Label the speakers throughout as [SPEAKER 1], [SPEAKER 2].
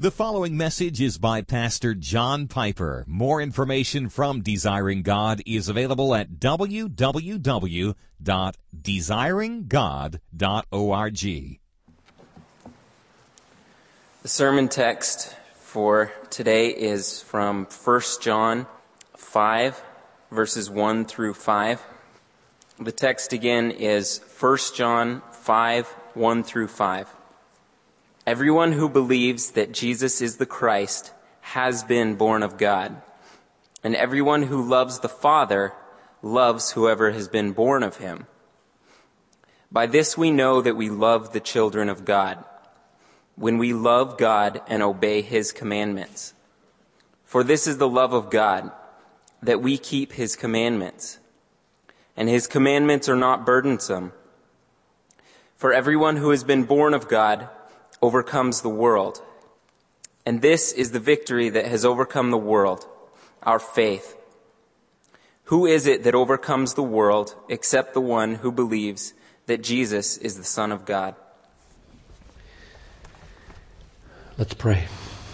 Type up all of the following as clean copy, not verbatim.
[SPEAKER 1] The following message is by Pastor John Piper. More information from Desiring God is available at www.desiringgod.org.
[SPEAKER 2] The sermon text for today is from 1 John 5, verses 1 through 5. The text again is 1 John 5, 1 through 5. Everyone who believes that Jesus is the Christ has been born of God, and everyone who loves the Father loves whoever has been born of him. By this we know that we love the children of God, when we love God and obey his commandments. For this is the love of God, that we keep his commandments, and his commandments are not burdensome. For everyone who has been born of God overcomes the world. And this is the victory that has overcome the world, our faith. Who is it that overcomes the world except the one who believes that Jesus is the Son of God?
[SPEAKER 3] Let's pray.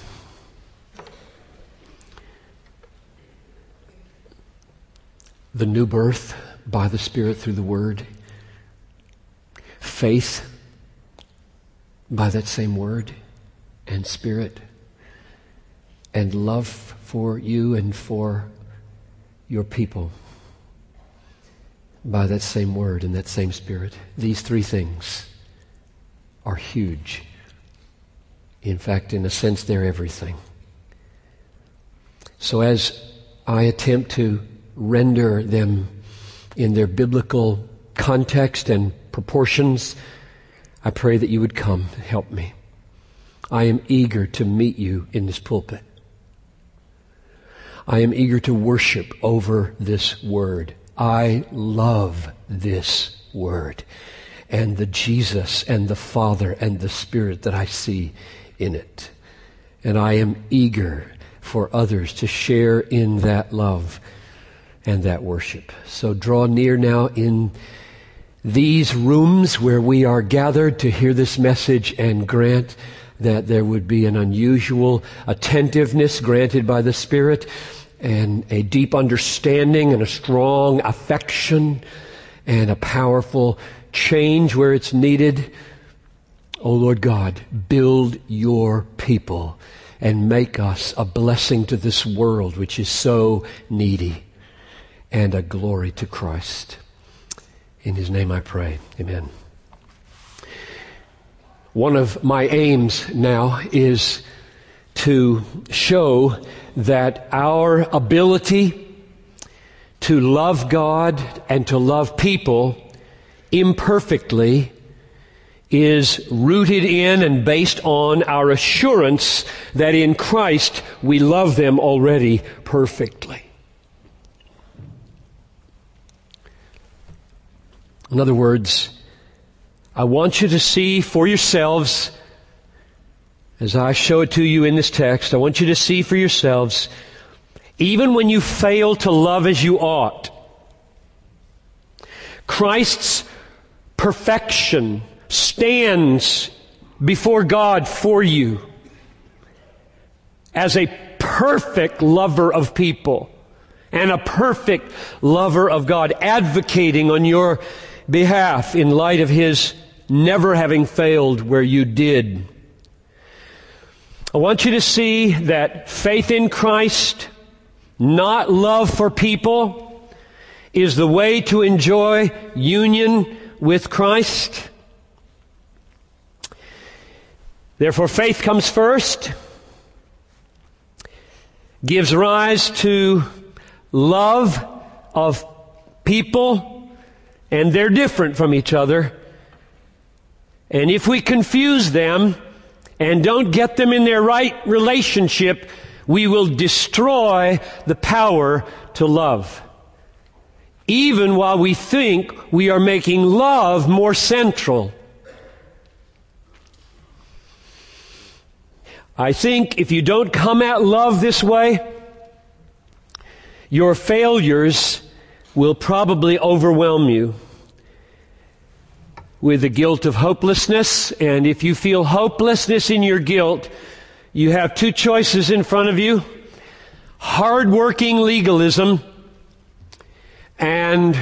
[SPEAKER 3] The new birth by the Spirit through the Word. Faith by that same Word and Spirit, and love for you and for your people by that same Word and that same Spirit. These three things are huge. In fact, in a sense, they're everything. So as I attempt to render them in their biblical context and proportions, I pray that you would come and help me. I am eager to meet you in this pulpit. I am eager to worship over this Word. I love this Word and the Jesus and the Father and the Spirit that I see in it. And I am eager for others to share in that love and that worship. So draw near now in these rooms where we are gathered to hear this message, and grant that there would be an unusual attentiveness granted by the Spirit, and a deep understanding and a strong affection and a powerful change where it's needed. Oh Lord God, build your people and make us a blessing to this world which is so needy, and a glory to Christ. In his name I pray. Amen. One of my aims now is to show that our ability to love God and to love people imperfectly is rooted in and based on our assurance that in Christ we love them already perfectly. In other words, I want you to see for yourselves, as I show it to you in this text, I want you to see for yourselves, even when you fail to love as you ought, Christ's perfection stands before God for you as a perfect lover of people and a perfect lover of God, advocating on your behalf in light of his never having failed where you did. I want you to see that faith in Christ, not love for people, is the way to enjoy union with Christ. Therefore, faith comes first, gives rise to love of people, and they're different from each other. And if we confuse them and don't get them in their right relationship, we will destroy the power to love, even while we think we are making love more central. I think if you don't come at love this way, your failures will probably overwhelm you with the guilt of hopelessness. And if you feel hopelessness in your guilt, You have two choices in front of you: hard-working legalism and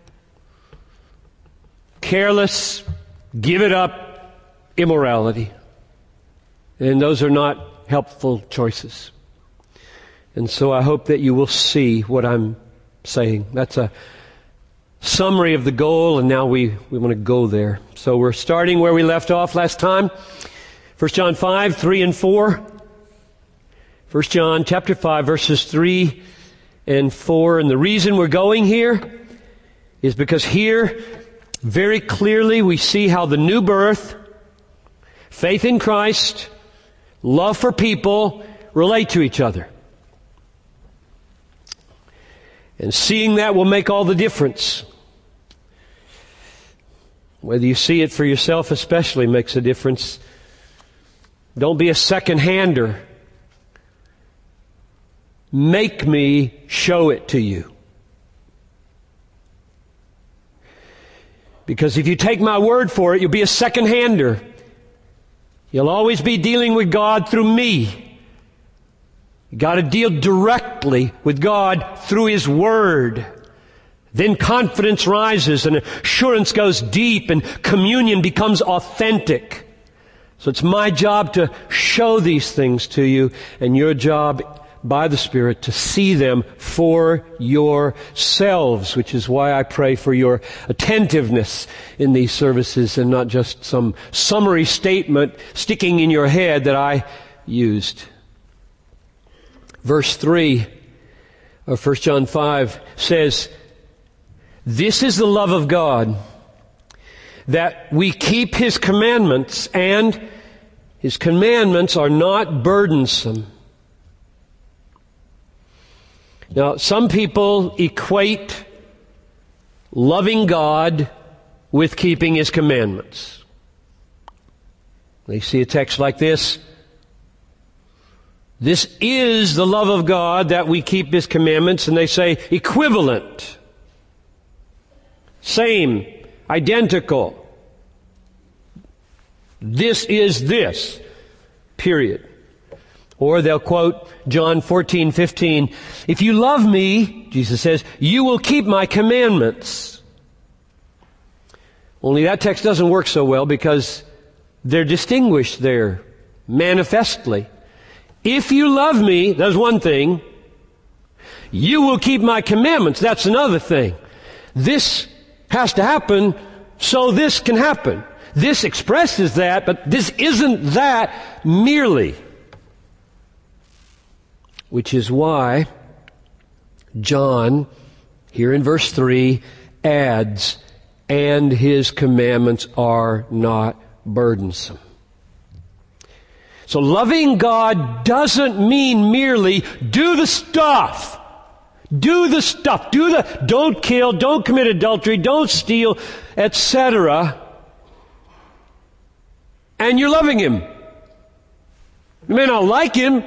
[SPEAKER 3] careless, give-it-up immorality. And those are not helpful choices. And so I hope that you will see what I'm saying. That's a summary of the goal, and now we want to go there. So we're starting where we left off last time. 1 John 5, 3 and 4. 1 John chapter 5, verses 3 and 4. And the reason we're going here is because here, very clearly, we see how the new birth, faith in Christ, love for people, relate to each other. And seeing that will make all the difference. Whether you see it for yourself especially makes a difference. Don't be a second-hander. Make me show it to you. Because if you take my word for it, you'll be a second-hander. You'll always be dealing with God through me. You got to deal directly with God through His Word. Then confidence rises and assurance goes deep and communion becomes authentic. So it's my job to show these things to you, and your job by the Spirit to see them for yourselves, which is why I pray for your attentiveness in these services and not just some summary statement sticking in your head that I used. Verse 3 of 1 John 5 says, "This is the love of God, that we keep His commandments, and His commandments are not burdensome." Now, some people equate loving God with keeping His commandments. They see a text like this: "This is the love of God, that we keep His commandments," and they say equivalent, same, identical. This is this, period. Or they'll quote John 14:15, "If you love me," Jesus says, "you will keep my commandments." Only that text doesn't work so well because they're distinguished there manifestly. If you love me, that's one thing. You will keep my commandments, that's another thing. This has to happen so this can happen. This expresses that, but this isn't that merely. Which is why John, here in verse 3, adds, "And His commandments are not burdensome." So loving God doesn't mean merely do the stuff. Do the stuff. Don't kill, don't commit adultery, don't steal, etc. And you're loving Him. You may not like Him.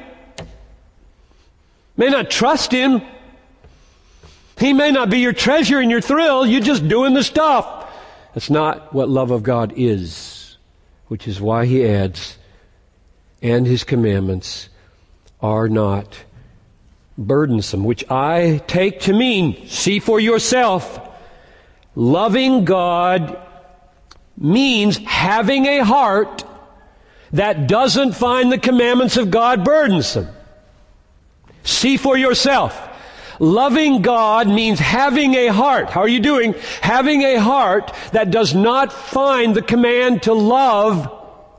[SPEAKER 3] May not trust Him. He may not be your treasure and your thrill. You're just doing the stuff. That's not what love of God is. Which is why He adds, "And His commandments are not burdensome," which I take to mean, see for yourself, loving God means having a heart that doesn't find the commandments of God burdensome. See for yourself. Loving God means having a heart. How are you doing? Having a heart that does not find the command to love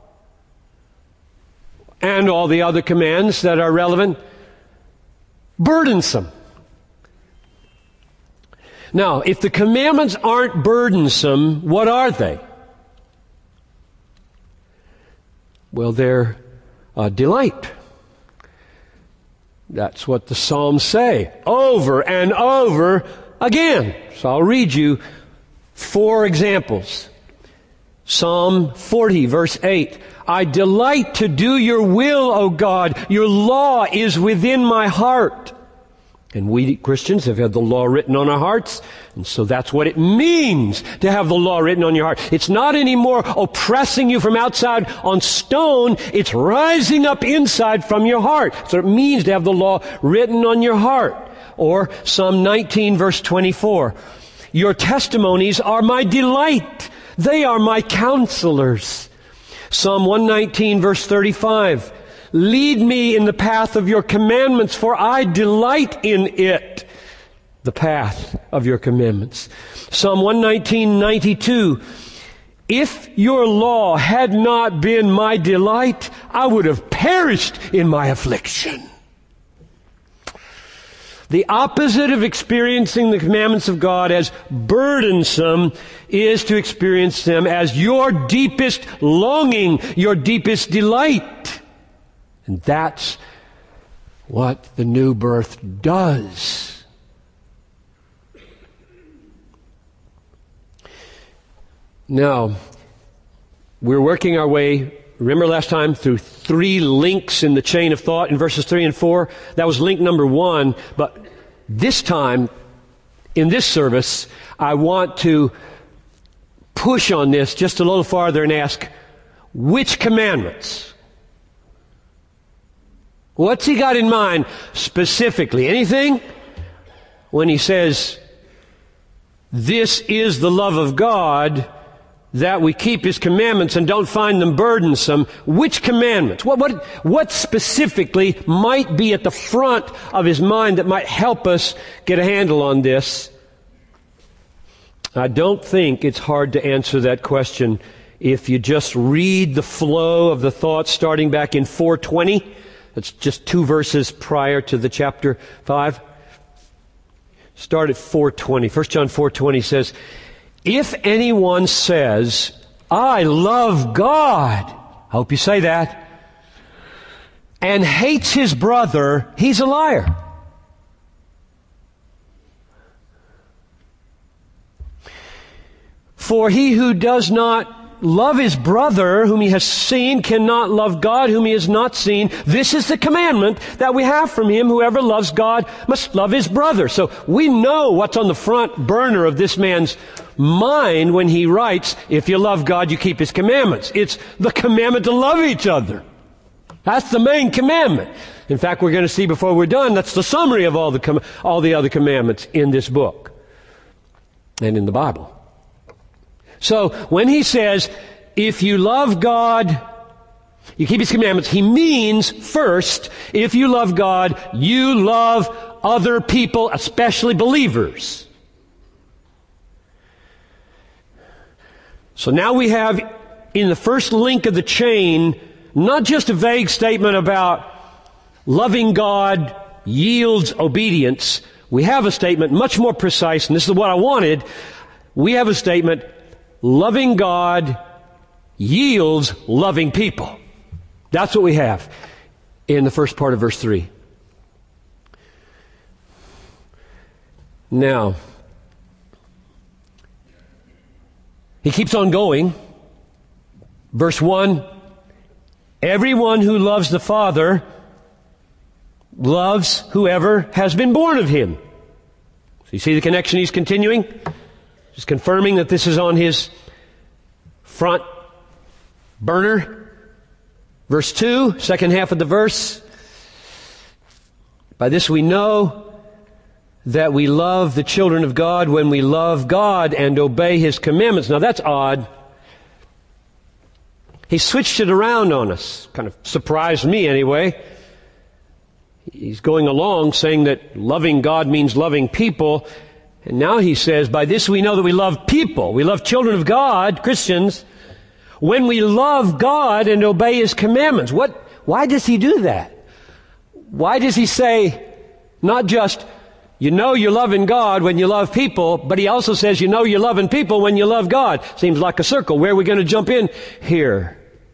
[SPEAKER 3] and all the other commands that are relevant burdensome. Now, if the commandments aren't burdensome, what are they? Well, they're a delight. That's what the Psalms say over and over again. So I'll read you 4 examples. Psalm 40, verse 8. "I delight to do your will, O God. Your law is within my heart." And we Christians have had the law written on our hearts, and so that's what it means to have the law written on your heart. It's not anymore oppressing you from outside on stone, it's rising up inside from your heart. So it means to have the law written on your heart. Or Psalm 19 verse 24, your testimonies are my delight. They are my counselors. Psalm 119 verse 35, lead me in the path of your commandments, for I delight in it. The path of your commandments. Psalm 119:92. If your law had not been my delight, I would have perished in my affliction. The opposite of experiencing the commandments of God as burdensome is to experience them as your deepest longing, your deepest delight. And that's what the new birth does. Now, we're working our way, remember last time, through 3 links in the chain of thought in verses 3 and 4. That was link number 1. But this time, in this service, I want to push on this just a little farther and ask, which commandments? What's he got in mind specifically? Anything? When he says, this is the love of God, that we keep His commandments and don't find them burdensome. Which commandments? What specifically might be at the front of his mind that might help us get a handle on this? I don't think it's hard to answer that question if you just read the flow of the thoughts starting back in 4:20. That's just 2 verses prior to the chapter 5. Start at 4:20. 1 John 4:20 says, if anyone says, I love God, I hope you say that, and hates his brother, he's a liar. For he who does not love his brother whom he has seen cannot love God whom he has not seen. This is the commandment that we have from him. Whoever loves God must love his brother. So we know what's on the front burner of this man's mind when he writes, if you love God, you keep His commandments. It's the commandment to love each other. That's the main commandment. In fact, we're going to see before we're done, that's the summary of all the other commandments in this book and in the Bible. So when he says, if you love God, you keep His commandments, he means first, if you love God, you love other people, especially believers. So now we have in the first link of the chain, not just a vague statement about loving God yields obedience. We have a statement much more precise, and this is what I wanted. We have a statement, loving God yields loving people. That's what we have in the first part of verse 3. Now, he keeps on going. Verse 1, everyone who loves the Father loves whoever has been born of Him. So you see the connection he's continuing? Just confirming that this is on his front burner. Verse 2, second half of the verse. By this we know that we love the children of God when we love God and obey His commandments. Now that's odd. He switched it around on us. Kind of surprised me anyway. He's going along saying that loving God means loving people. And now he says, by this we know that we love people. We love children of God, Christians, when we love God and obey His commandments. Why does he do that? Why does he say, not just, you know you're loving God when you love people, but he also says, you know you're loving people when you love God. Seems like a circle. Where are we going to jump in here?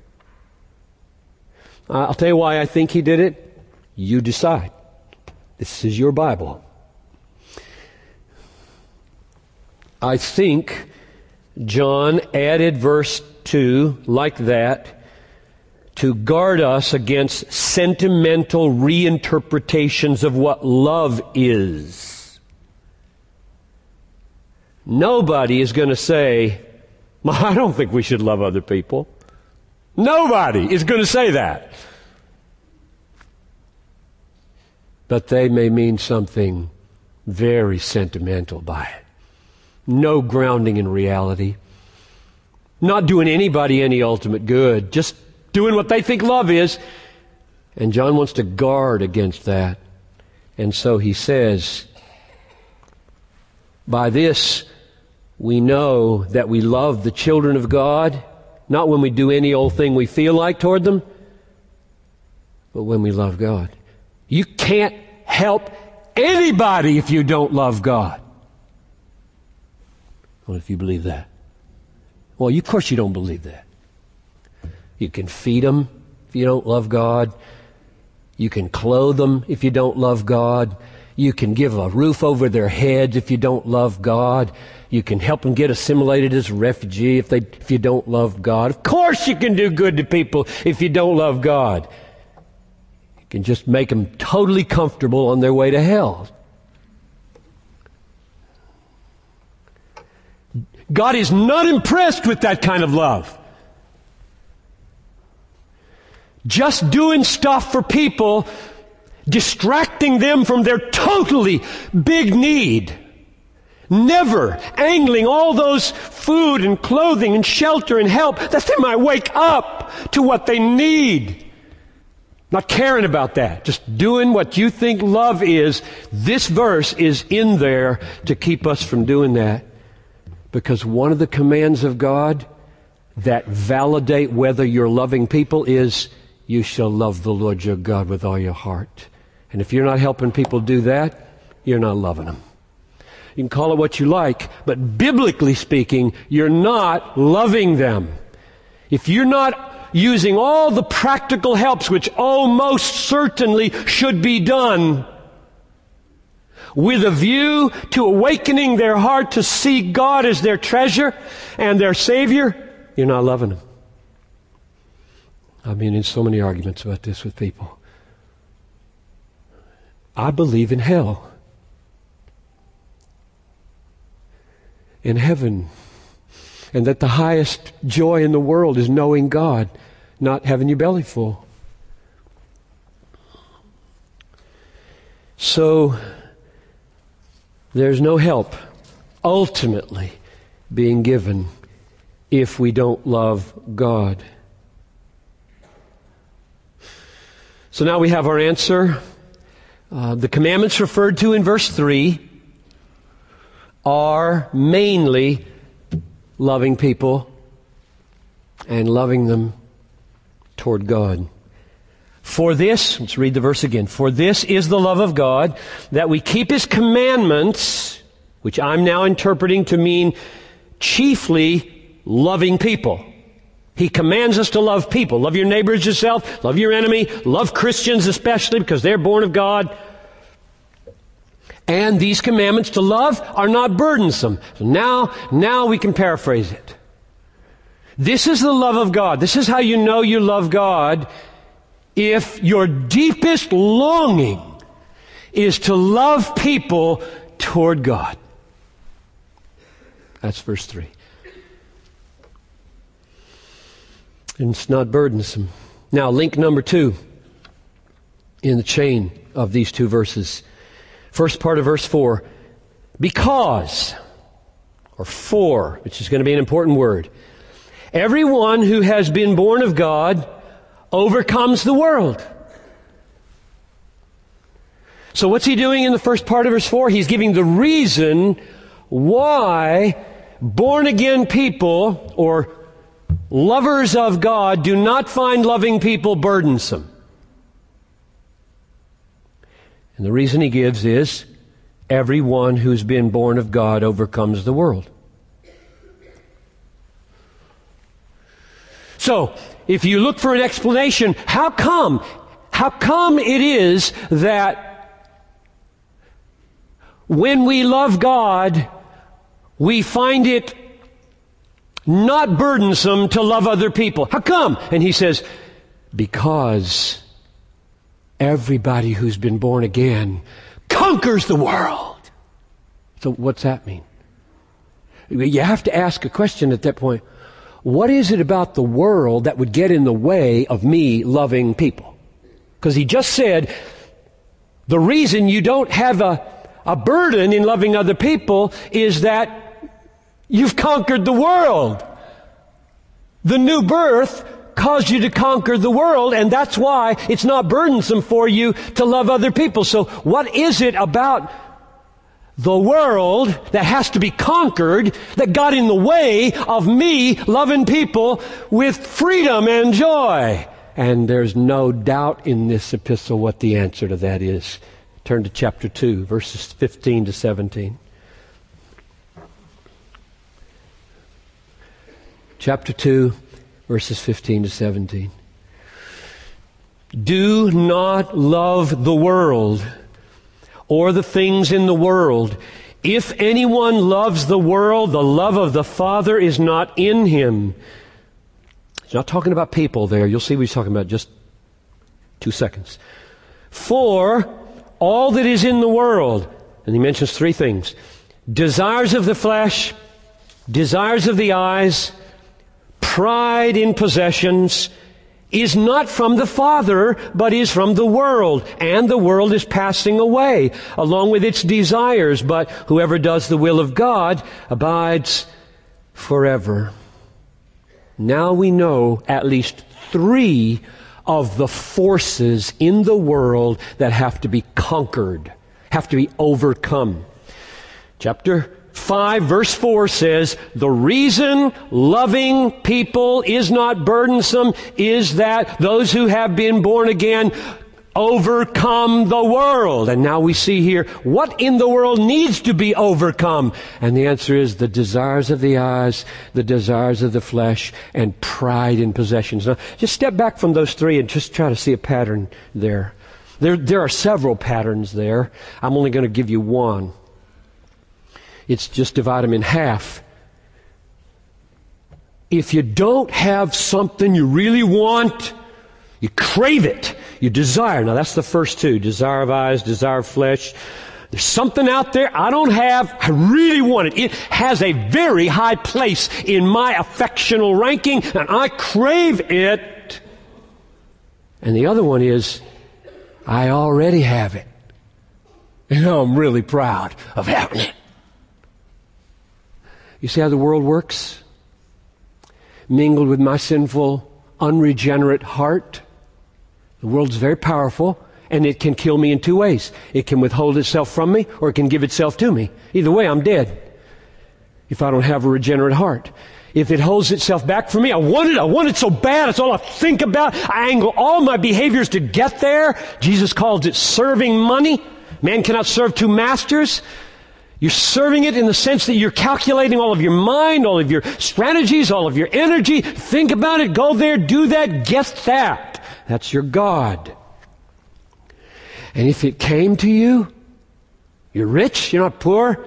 [SPEAKER 3] I'll tell you why I think he did it. You decide. This is your Bible. I think John added verse 2 like that to guard us against sentimental reinterpretations of what love is. Nobody is going to say, well, I don't think we should love other people. Nobody is going to say that. But they may mean something very sentimental by it. No grounding in reality. Not doing anybody any ultimate good. Just doing what they think love is. And John wants to guard against that. And so he says, by this we know that we love the children of God, not when we do any old thing we feel like toward them, but when we love God. You can't help anybody if you don't love God. Well, if you believe that. Well, of course you don't believe that. You can feed them if you don't love God. You can clothe them if you don't love God. You can give a roof over their heads if you don't love God. You can help them get assimilated as a refugee if you don't love God. Of course you can do good to people if you don't love God. You can just make them totally comfortable on their way to hell. God is not impressed with that kind of love. Just doing stuff for people, distracting them from their totally big need. Never angling all those food and clothing and shelter and help that they might wake up to what they need. Not caring about that. Just doing what you think love is. This verse is in there to keep us from doing that. Because one of the commands of God that validate whether you're loving people is, you shall love the Lord your God with all your heart. And if you're not helping people do that, you're not loving them. You can call it what you like, but biblically speaking, you're not loving them. If you're not using all the practical helps, which most certainly should be done, with a view to awakening their heart to see God as their treasure and their Savior, you're not loving them. I've been in so many arguments about this with people. I believe in hell, in heaven, and that the highest joy in the world is knowing God, not having your belly full. So, there's no help ultimately being given if we don't love God. So now we have our answer. The commandments referred to in verse 3 are mainly loving people and loving them toward God. For this, let's read the verse again. For this is the love of God, that we keep His commandments, which I'm now interpreting to mean chiefly loving people. He commands us to love people. Love your neighbor as yourself. Love your enemy. Love Christians especially because they're born of God. And these commandments to love are not burdensome. So now we can paraphrase it. This is the love of God. This is how you know you love God. If your deepest longing is to love people toward God. That's verse 3. And it's not burdensome. Now, link number 2 in the chain of these two verses. First part of verse 4. Because, or for, which is going to be an important word. Everyone who has been born of God overcomes the world. So what's he doing in the first part of verse 4? He's giving the reason why born-again people, or lovers of God, do not find loving people burdensome. And the reason he gives is, everyone who's been born of God overcomes the world. So, if you look for an explanation, how come it is that when we love God, we find it not burdensome to love other people? How come? And he says, Because everybody who's been born again conquers the world. So what's that mean? You have to ask a question at that point. What is it about the world that would get in the way of me loving people? Because he just said, the reason you don't have a burden in loving other people is that you've conquered the world. The new birth caused you to conquer the world, and that's why it's not burdensome for you to love other people. So what is it about the world that has to be conquered that got in the way of me loving people with freedom and joy? And there's no doubt in this epistle what the answer to that is. Turn to chapter 2, verses 15 to 17. Chapter 2, verses 15 to 17. Do not love the world or the things in the world. If anyone loves the world, the love of the Father is not in him. He's not talking about people there. You'll see what he's talking about in just 2 seconds. For all that is in the world, and he mentions 3 things: desires of the flesh, desires of the eyes, pride in possessions, is not from the Father, but is from the world. And the world is passing away, along with its desires. But whoever does the will of God abides forever. Now we know at least 3 of the forces in the world that have to be conquered, have to be overcome. Chapter 5 verse 4 says, the reason loving people is not burdensome is that those who have been born again overcome the world. And now we see here, what in the world needs to be overcome? And the answer is the desires of the eyes, the desires of the flesh, and pride in possessions. Now, just step back from those 3 and just try to see a pattern there. There are several patterns there. I'm only going to give you one. It's just divide them in half. If you don't have something you really want, you crave it, you desire. Now that's the first 2. Desire of eyes, desire of flesh. There's something out there I don't have, I really want it. It has a very high place in my affectional ranking, and I crave it. And the other one is, I already have it. And I'm really proud of having it. You see how the world works? Mingled with my sinful, unregenerate heart. The world's very powerful, and it can kill me in 2 ways. It can withhold itself from me, or it can give itself to me. Either way, I'm dead if I don't have a regenerate heart. If it holds itself back from me, I want it so bad, it's all I think about. I angle all my behaviors to get there. Jesus calls it serving money. Man cannot serve 2 masters. You're serving it in the sense that you're calculating all of your mind, all of your strategies, all of your energy. Think about it, go there, do that, get that. That's your God. And if it came to you, you're rich, you're not poor.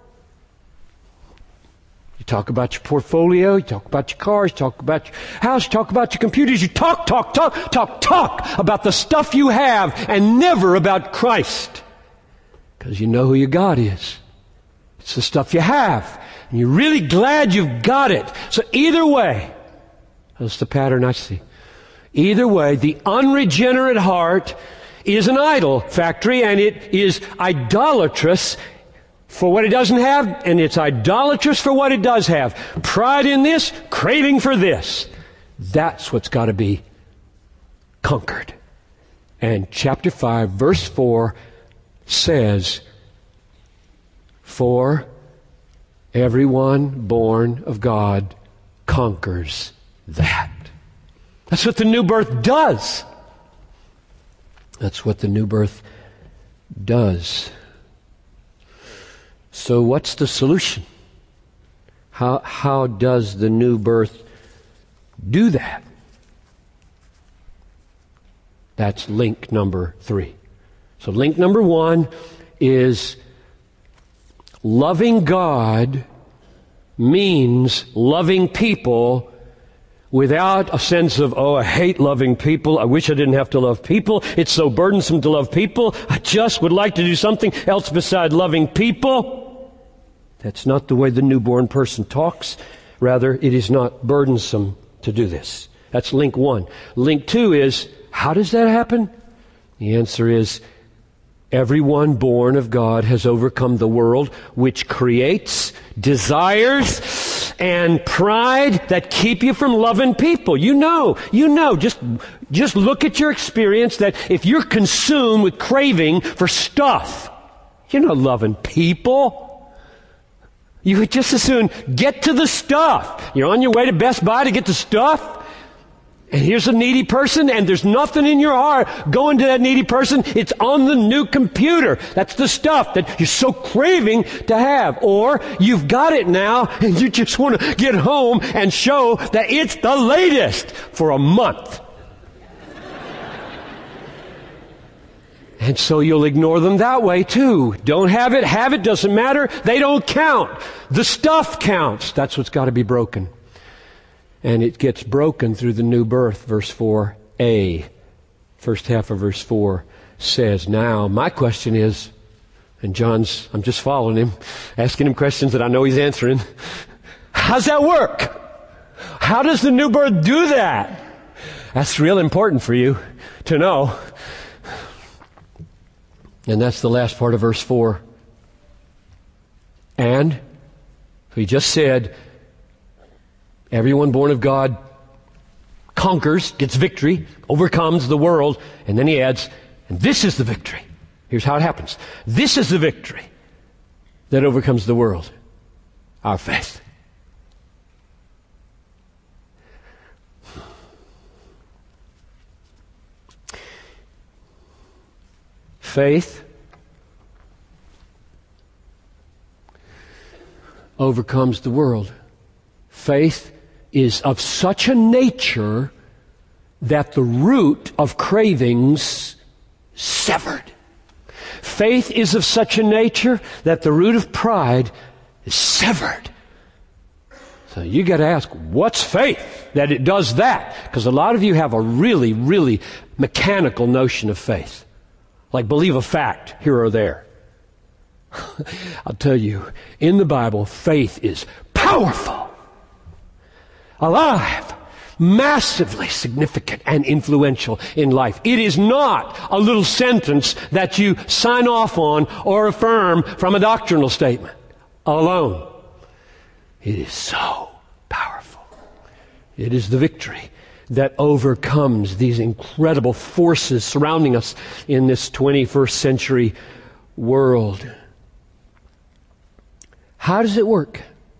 [SPEAKER 3] You talk about your portfolio, you talk about your cars, you talk about your house, you talk about your computers, you talk about the stuff you have and never about Christ. Because you know who your God is. It's the stuff you have. And you're really glad you've got it. So either way, that's the pattern I see. Either way, the unregenerate heart is an idol factory, and it is idolatrous for what it doesn't have, and it's idolatrous for what it does have. Pride in this, craving for this. That's what's got to be conquered. And chapter 5, verse 4 says, for everyone born of God conquers that. That's what the new birth does. That's what the new birth does. So what's the solution? How does the new birth do that? That's link number 3. So link number 1 is loving God means loving people without a sense of, oh, I hate loving people. I wish I didn't have to love people. It's so burdensome to love people. I just would like to do something else beside loving people. That's not the way the newborn person talks. Rather, it is not burdensome to do this. That's link one. Link two is, how does that happen? The answer is, everyone born of God has overcome the world, which creates desires and pride that keep you from loving people. You know, just look at your experience that if you're consumed with craving for stuff, you're not loving people. You would just as soon get to the stuff. You're on your way to Best Buy to get the stuff. And here's a needy person, and there's nothing in your heart going to that needy person. It's on the new computer. That's the stuff that you're so craving to have. Or you've got it now, and you just want to get home and show that it's the latest for a month. And so you'll ignore them that way too. Don't have it, doesn't matter. They don't count. The stuff counts. That's what's got to be broken. And it gets broken through the new birth. Verse 4a, first half of verse 4 says, now my question is, and I'm just following him, asking him questions that I know he's answering. How's that work? How does the new birth do that? That's real important for you to know. And that's the last part of verse 4. And he just said, everyone born of God conquers, gets victory, overcomes the world. And then he adds, and this is the victory. Here's how it happens. This is the victory that overcomes the world. Our faith. Faith overcomes the world. Faith is of such a nature that the root of cravings severed. Faith is of such a nature that the root of pride is severed. So you got to ask, what's faith that it does that? Because a lot of you have a really, really mechanical notion of faith. Like believe a fact here or there. I'll tell you, in the Bible, faith is powerful, alive, massively significant and influential in life. It is not a little sentence that you sign off on or affirm from a doctrinal statement alone. It is so powerful. It is the victory that overcomes these incredible forces surrounding us in this 21st century world. How does it work?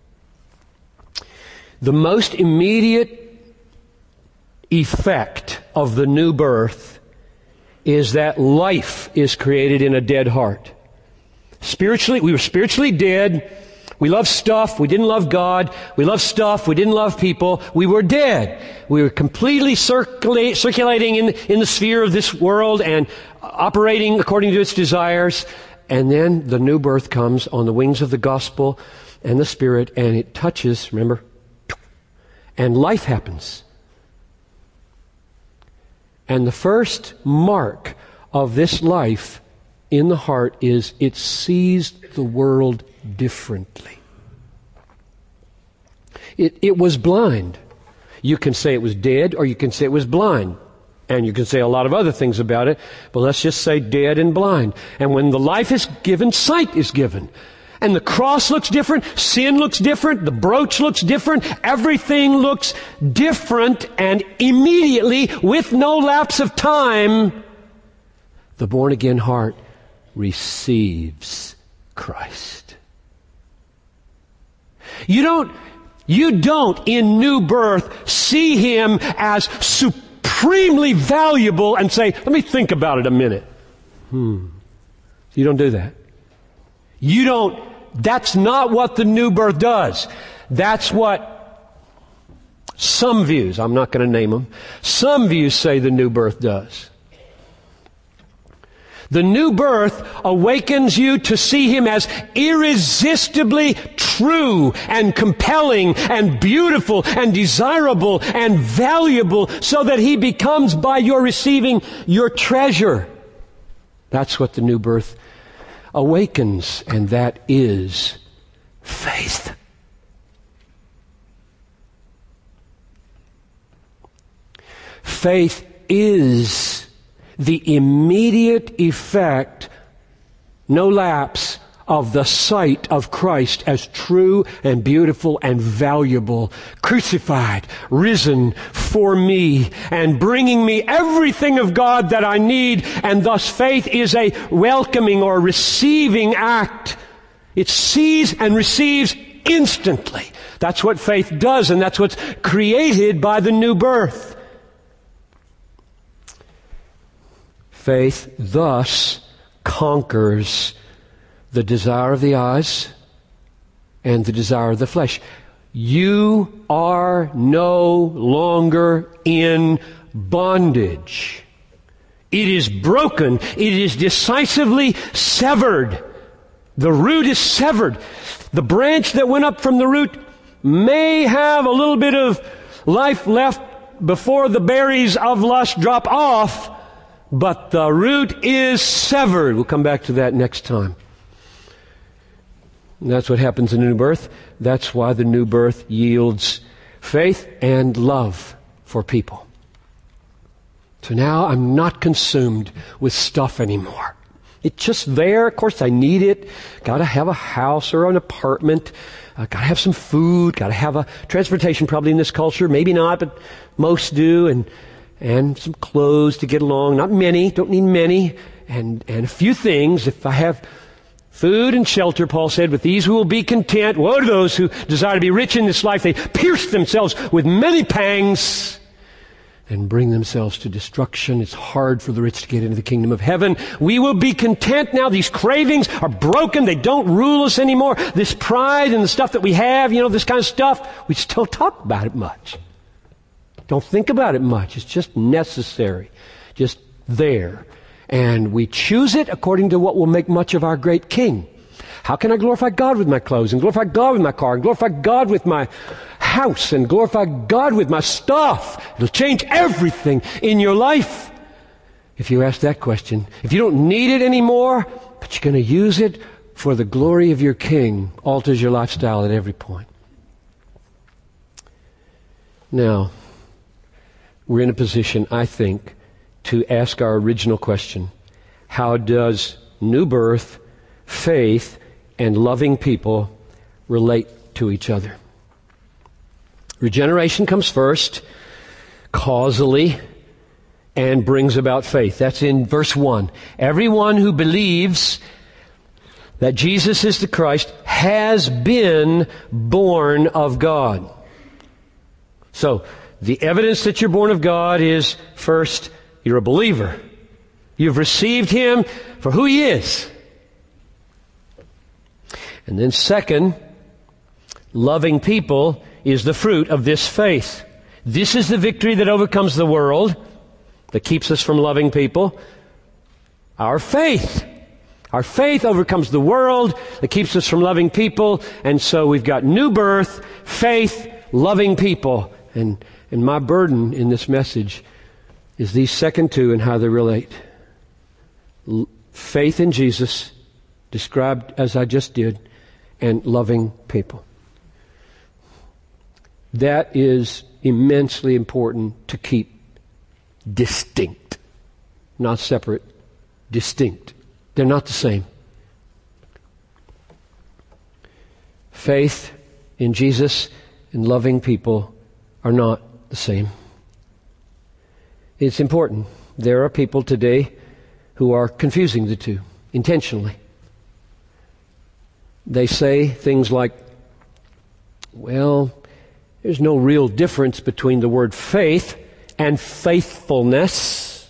[SPEAKER 3] The most immediate effect of the new birth is that life is created in a dead heart. Spiritually, we were spiritually dead. We loved stuff. We didn't love God. We loved stuff. We didn't love people. We were dead. We were completely circulating in the sphere of this world and operating according to its desires. And then the new birth comes on the wings of the gospel and the Spirit, and it touches, remember, and life happens. And the first mark of this life in the heart is it sees the world differently. It was blind. You can say it was dead, or you can say it was blind. And you can say a lot of other things about it, but let's just say dead and blind. And when the life is given, sight is given. And the cross looks different, sin looks different, the brooch looks different, everything looks different, and immediately, with no lapse of time, the born-again heart receives Christ. You don't in new birth see Him as supremely valuable and say, let me think about it a minute. You don't do that. That's not what the new birth does. That's what some views, I'm not going to name them, some views say the new birth does. The new birth awakens you to see Him as irresistibly true and compelling and beautiful and desirable and valuable, so that He becomes, by your receiving, your treasure. That's what the new birth awakens, and that is faith. Faith is the immediate effect, no lapse, of the sight of Christ as true and beautiful and valuable, crucified, risen for me, and bringing me everything of God that I need. And thus faith is a welcoming or receiving act. It sees and receives instantly. That's what faith does, and that's what's created by the new birth. Faith thus conquers the desire of the eyes and the desire of the flesh. You are no longer in bondage. It is broken. It is decisively severed. The root is severed. The branch that went up from the root may have a little bit of life left before the berries of lust drop off, but the root is severed. We'll come back to that next time. And that's what happens in the new birth. That's why the new birth yields faith and love for people. So now I'm not consumed with stuff anymore. It's just there. Of course I need it. Got to have a house or an apartment. Got to have some food. Got to have a transportation probably in this culture. Maybe not, but most do. And some clothes to get along. Not many, don't need many. And a few things. If I have food and shelter, Paul said, with these who will be content. Woe to those who desire to be rich in this life. They pierce themselves with many pangs and bring themselves to destruction. It's hard for the rich to get into the kingdom of heaven. We will be content now. These cravings are broken. They don't rule us anymore. This pride and the stuff that we have, this kind of stuff, we just don't talk about it much. Don't think about it much. It's just necessary. Just there. And we choose it according to what will make much of our great King. How can I glorify God with my clothes, and glorify God with my car, and glorify God with my house, and glorify God with my stuff? It'll change everything in your life. If you ask that question, if you don't need it anymore, but you're going to use it for the glory of your King, alters your lifestyle at every point. Now, we're in a position, I think, to ask our original question. How does new birth, faith, and loving people relate to each other? Regeneration comes first, causally, and brings about faith. That's in verse 1. Everyone who believes that Jesus is the Christ has been born of God. So, the evidence that you're born of God is, first, you're a believer. You've received Him for who He is. And then second, loving people is the fruit of this faith. This is the victory that overcomes the world, that keeps us from loving people. Our faith. Our faith overcomes the world, that keeps us from loving people. And so we've got new birth, faith, loving people. And my burden in this message is these second two and how they relate. Faith in Jesus, described as I just did, and loving people. That is immensely important to keep distinct. Not separate, distinct. They're not the same. Faith in Jesus and loving people are not the same. It's important. There are people today who are confusing the two intentionally. They say things like, well, there's no real difference between the word faith and faithfulness.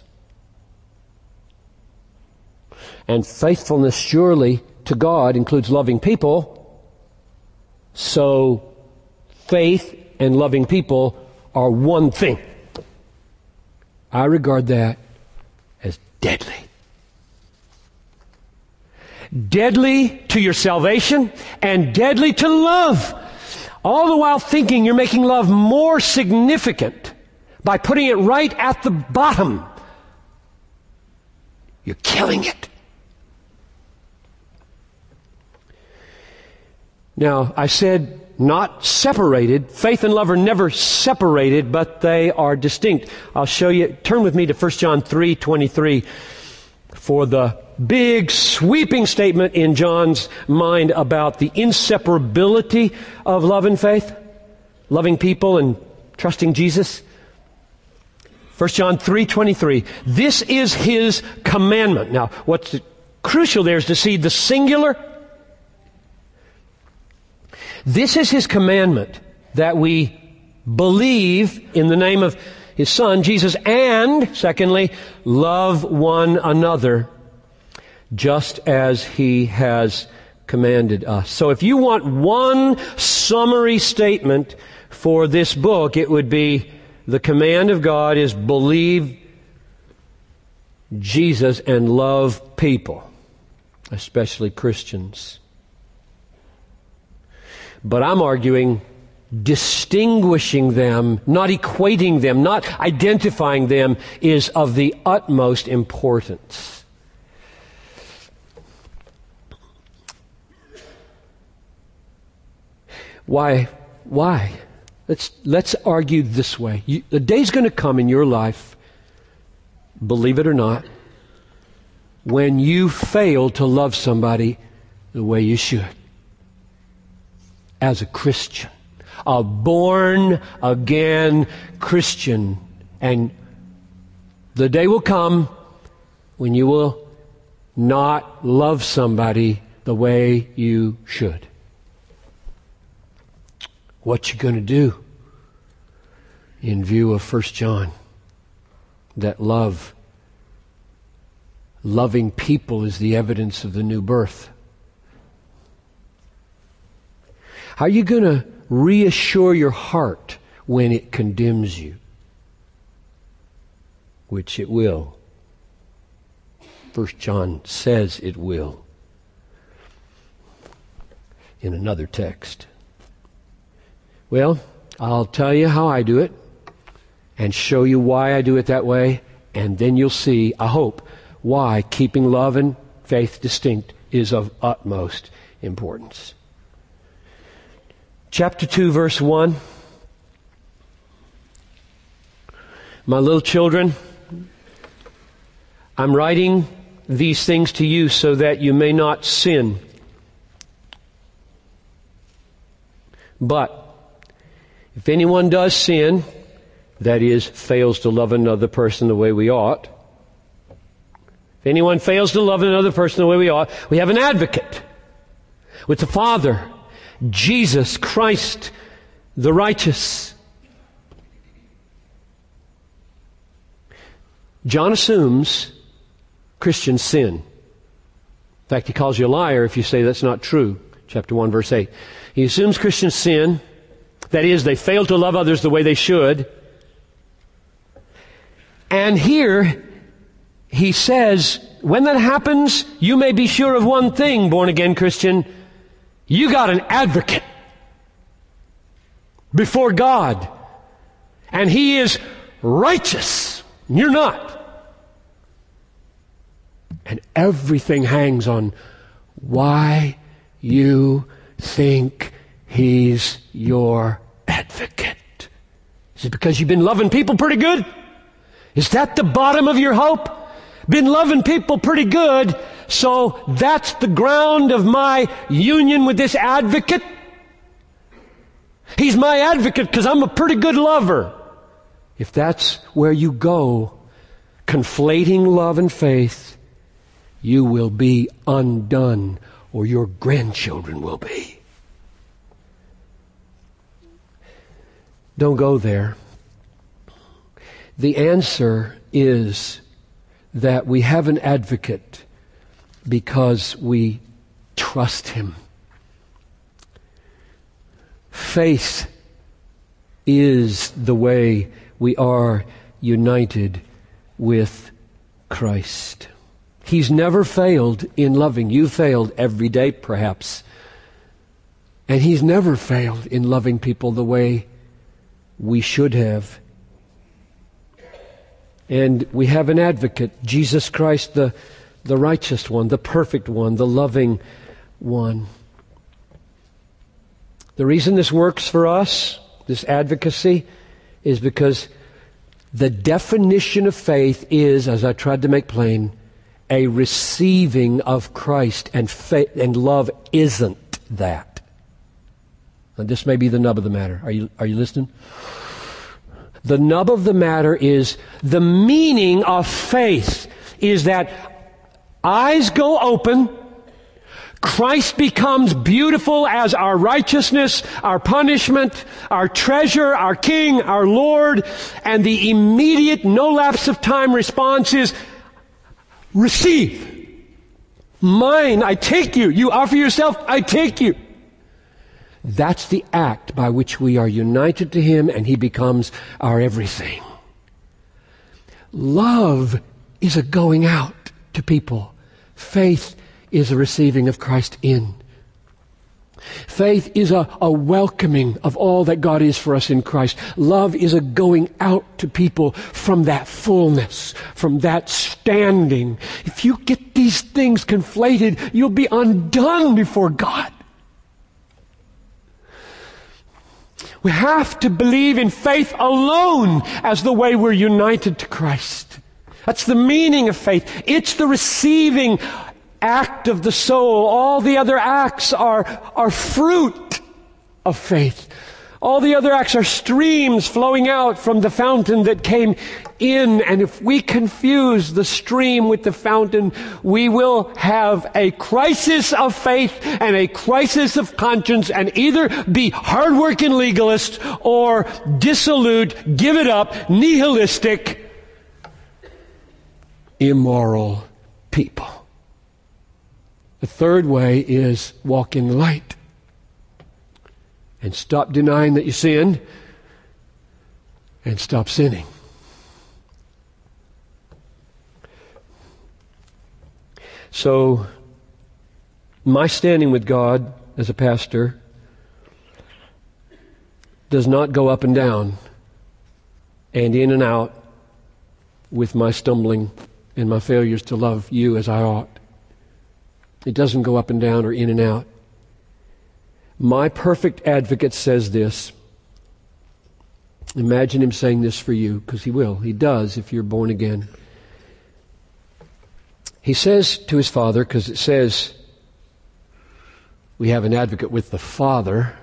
[SPEAKER 3] And faithfulness surely to God includes loving people. So faith and loving people are one thing. I regard that as deadly. deadly to your salvation and deadly to love. All the while thinking you're making love more significant by putting it right at the bottom. You're killing it. Now, I said not separated. Faith and love are never separated, but they are distinct. I'll show you. Turn with me to 1 John 3:23 for the big sweeping statement in John's mind about the inseparability of love and faith, loving people and trusting Jesus. 1 John 3:23. This is His commandment. Now, what's crucial there is to see the singular. This is His commandment, that we believe in the name of His Son, Jesus, and, secondly, love one another just as He has commanded us. So if you want one summary statement for this book, it would be the command of God is believe Jesus and love people, especially Christians. But I'm arguing distinguishing them, not equating them, not identifying them, is of the utmost importance. Why? Let's argue this way. The day's going to come in your life, believe it or not, when you fail to love somebody the way you should. As a Christian, a born-again Christian. And the day will come when you will not love somebody the way you should. What you going to do in view of 1 John? That loving people is the evidence of the new birth. How are you going to reassure your heart when it condemns you? Which it will. 1 John says it will. In another text. Well, I'll tell you how I do it and show you why I do it that way, and then you'll see, I hope, why keeping love and faith distinct is of utmost importance. Chapter 2, verse 1. My little children, I'm writing these things to you so that you may not sin. But if anyone does sin, that is, fails to love another person the way we ought, if anyone fails to love another person the way we ought, we have an advocate with the Father, Jesus Christ, the righteous. John assumes Christians sin. In fact, he calls you a liar if you say that's not true. Chapter 1, verse 8. He assumes Christians sin. That is, they fail to love others the way they should. And here, he says, when that happens, you may be sure of one thing, born-again Christian. You got an advocate before God. And He is righteous. You're not. And everything hangs on why you think He's your advocate. Is it because you've been loving people pretty good? Is that the bottom of your hope? Been loving people pretty good, so that's the ground of my union with this advocate? He's my advocate because I'm a pretty good lover. If that's where you go, conflating love and faith, you will be undone, or your grandchildren will be. Don't go there. The answer is that we have an advocate because we trust Him. Faith is the way we are united with Christ. He's never failed in loving. You failed every day, perhaps. And He's never failed in loving people the way we should have. And we have an advocate, Jesus Christ, the righteous one, the perfect one, the loving one. The reason this works for us, this advocacy, is because the definition of faith is, as I tried to make plain, a receiving of Christ, and faith and love isn't that. And this may be the nub of the matter. Are you listening? The nub of the matter is the meaning of faith is that eyes go open, Christ becomes beautiful as our righteousness, our punishment, our treasure, our King, our Lord, and the immediate, no lapse of time response is, receive. Mine, I take you. You offer yourself, I take you. That's the act by which we are united to Him and He becomes our everything. Love is a going out to people. Faith is a receiving of Christ in. Faith is a welcoming of all that God is for us in Christ. Love is a going out to people from that fullness, from that standing. If you get these things conflated, you'll be undone before God. We have to believe in faith alone as the way we're united to Christ. That's the meaning of faith. It's the receiving act of the soul. All the other acts are fruit of faith. All the other acts are streams flowing out from the fountain that came in. And if we confuse the stream with the fountain, we will have a crisis of faith and a crisis of conscience and either be hard-working legalists or dissolute, give it up, nihilistic, immoral people. The third way is walk in the light. And stop denying that you sinned. And stop sinning. So, my standing with God as a pastor does not go up and down and in and out with my stumbling and my failures to love you as I ought. It doesn't go up and down or in and out. My perfect advocate says this. Imagine him saying this for you, because he will. He does if you're born again. He says to his Father, because it says we have an advocate with the Father.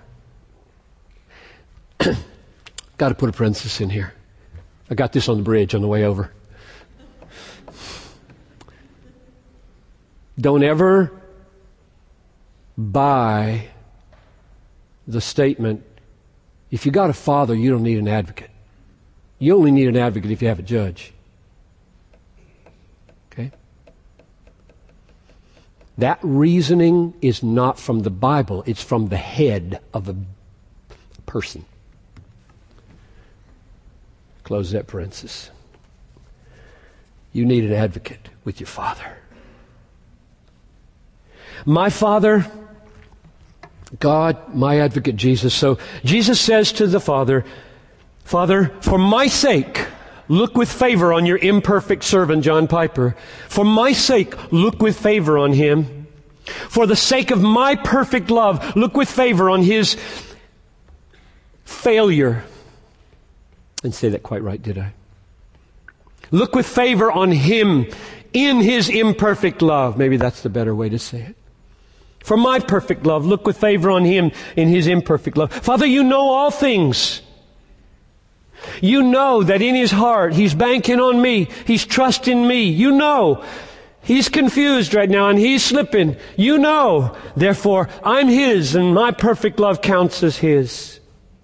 [SPEAKER 3] Got to put a parenthesis in here. I got this on the bridge on the way over. Don't ever buy the statement, if you got a father, you don't need an advocate. You only need an advocate if you have a judge. Okay? That reasoning is not from the Bible. It's from the head of a person. Close that parenthesis. You need an advocate with your Father. My Father, God, my advocate Jesus. So Jesus says to the Father, Father, for my sake, look with favor on your imperfect servant, John Piper. For my sake, look with favor on him. For the sake of my perfect love, look with favor on his failure. I didn't say that quite right, did I? Look with favor on him in his imperfect love. Maybe that's the better way to say it. For my perfect love, look with favor on him in his imperfect love. Father, you know all things. You know that in his heart, he's banking on me. He's trusting me. You know. He's confused right now and he's slipping. You know. Therefore, I'm his and my perfect love counts as his.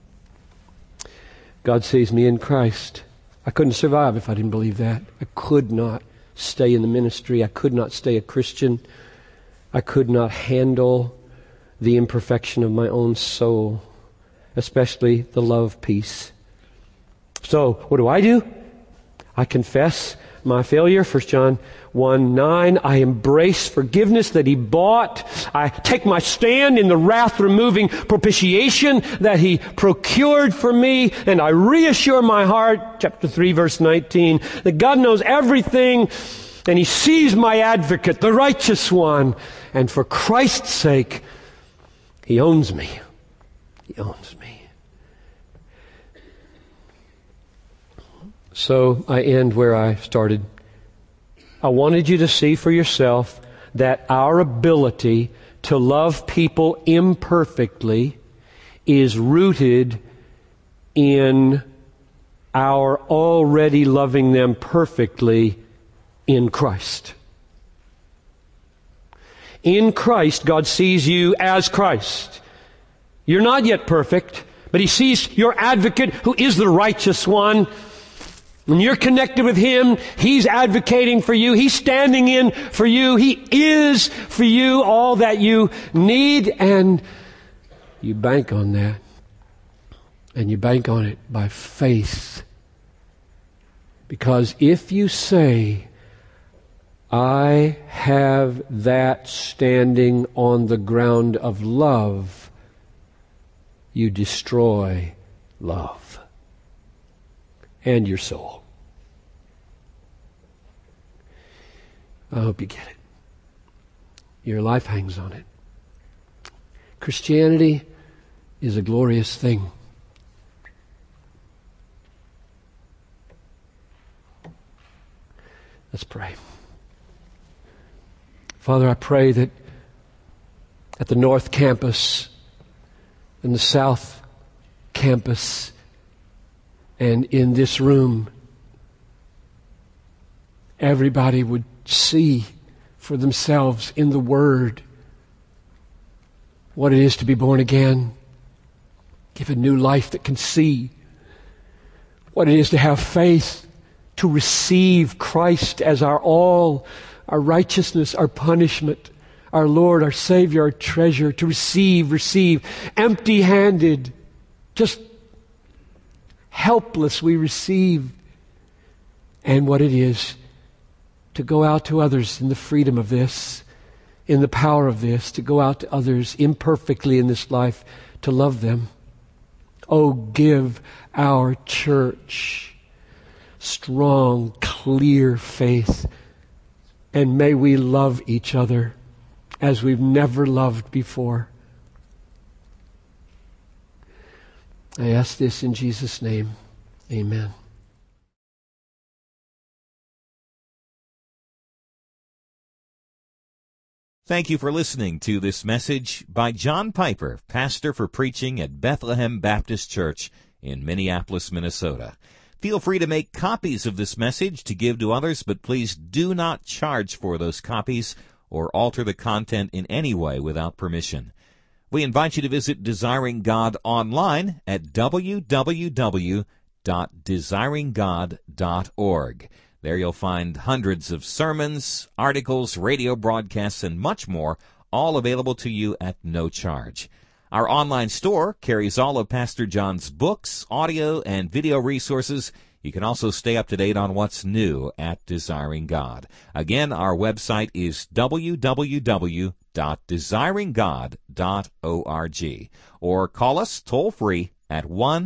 [SPEAKER 3] God sees me in Christ. I couldn't survive if I didn't believe that. I could not stay in the ministry. I could not stay a Christian. I could not handle the imperfection of my own soul, especially the love piece. So, what do? I confess my failure. 1 John 1:9, I embrace forgiveness that He bought. I take my stand in the wrath-removing propitiation that He procured for me, and I reassure my heart, chapter 3, verse 19, that God knows everything, and He sees my advocate, the righteous one, and for Christ's sake, He owns me. He owns me. So I end where I started. I wanted you to see for yourself that our ability to love people imperfectly is rooted in our already loving them perfectly in Christ. In Christ, God sees you as Christ. You're not yet perfect, but He sees your advocate who is the righteous one. When you're connected with Him, He's advocating for you. He's standing in for you. He is for you all that you need. And you bank on that. And you bank on it by faith. Because if you say, I have that standing on the ground of love, you destroy love and your soul. I hope you get it. Your life hangs on it. Christianity is a glorious thing. Let's pray. Father, I pray that at the North Campus and the South Campus and in this room, everybody would see for themselves in the Word what it is to be born again. Give a new life that can see what it is to have faith, to receive Christ as our all, our righteousness, our punishment, our Lord, our Savior, our treasure, to receive, empty-handed, just helpless we receive, and what it is to go out to others in the freedom of this, in the power of this, to go out to others imperfectly in this life, to love them. Oh, give our church strong, clear faith, and may we love each other as we've never loved before. I ask this in Jesus' name. Amen.
[SPEAKER 1] Thank you for listening to this message by John Piper, pastor for preaching at Bethlehem Baptist Church in Minneapolis, Minnesota. Feel free to make copies of this message to give to others, but please do not charge for those copies or alter the content in any way without permission. We invite you to visit Desiring God online at www.desiringgod.org. There you'll find hundreds of sermons, articles, radio broadcasts, and much more, all available to you at no charge. Our online store carries all of Pastor John's books, audio, and video resources. You can also stay up to date on what's new at Desiring God. Again, our website is www.desiringgod.org. Or call us toll-free at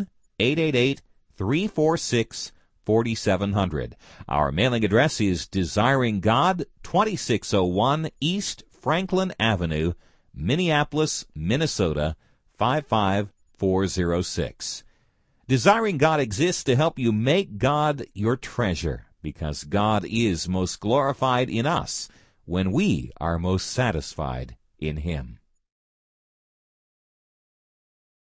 [SPEAKER 1] 1-888-346-4700. Our mailing address is Desiring God, 2601 East Franklin Avenue, Minneapolis, Minnesota, 55406. Desiring God exists to help you make God your treasure, because God is most glorified in us when we are most satisfied in Him.